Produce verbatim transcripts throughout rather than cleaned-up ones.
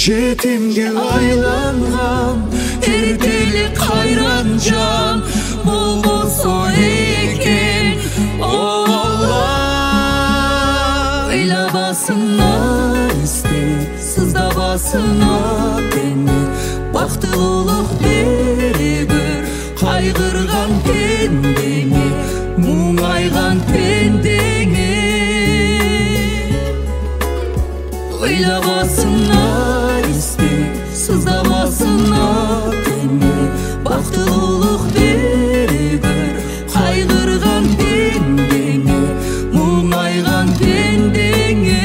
жетимге айланган эртелик кайран жан болбосо экен. О Алла, ыйлабасыңар исте, сыздабасыңар теңе, бактылуулук бере бер кайгырган пендеңе, муңайган пендеңе. Ыйлабасыңар исте, сыздабасыңар теңе, бактылуулук бере бер кайгырган пендеңе, муңайган пендеңе.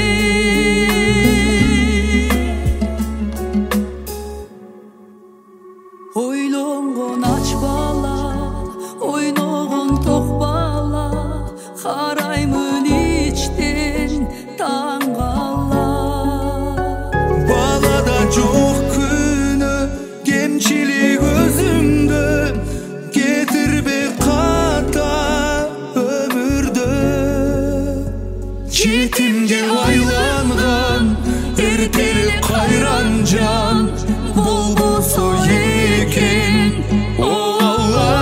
Ойлонгон ач бала, ойногон ток бала, караймын ичтен таң кала. Балада жок күнөө, кемчилик өзүңдө, кетирбей ката өмүрдө. Жетимге айланган эртелик кайран жан болбосо экен. О Алла,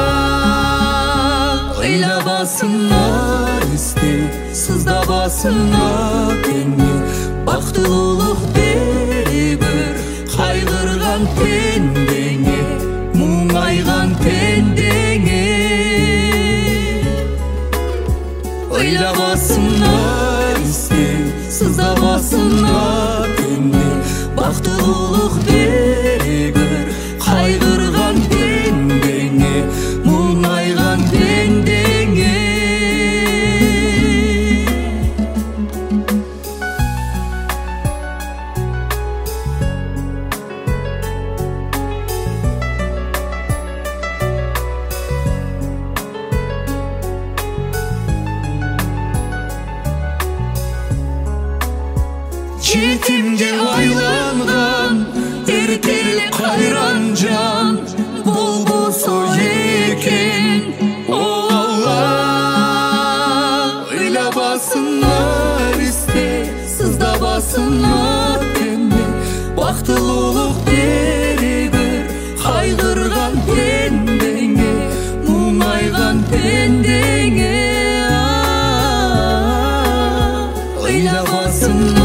ыйлабасыңар исте, сыздабасыңар теңе, бактылуулук бере бер кайгырган пендеңе, муңайган пендеңе. Ыйлабасыңар исте, сыздабасыңар теңе, бактылуулук бере бер кайгырган пендеңе, муңайган пендеңе. Жетимге айланган эртелик кайран жан болбосо экен. О Алла, ыйлабасыңар исте, сыздабасыңар теңе, бактылуулук бере бер кайгырган пендеңе, муңайган пендеңе. Ыйлабасыңар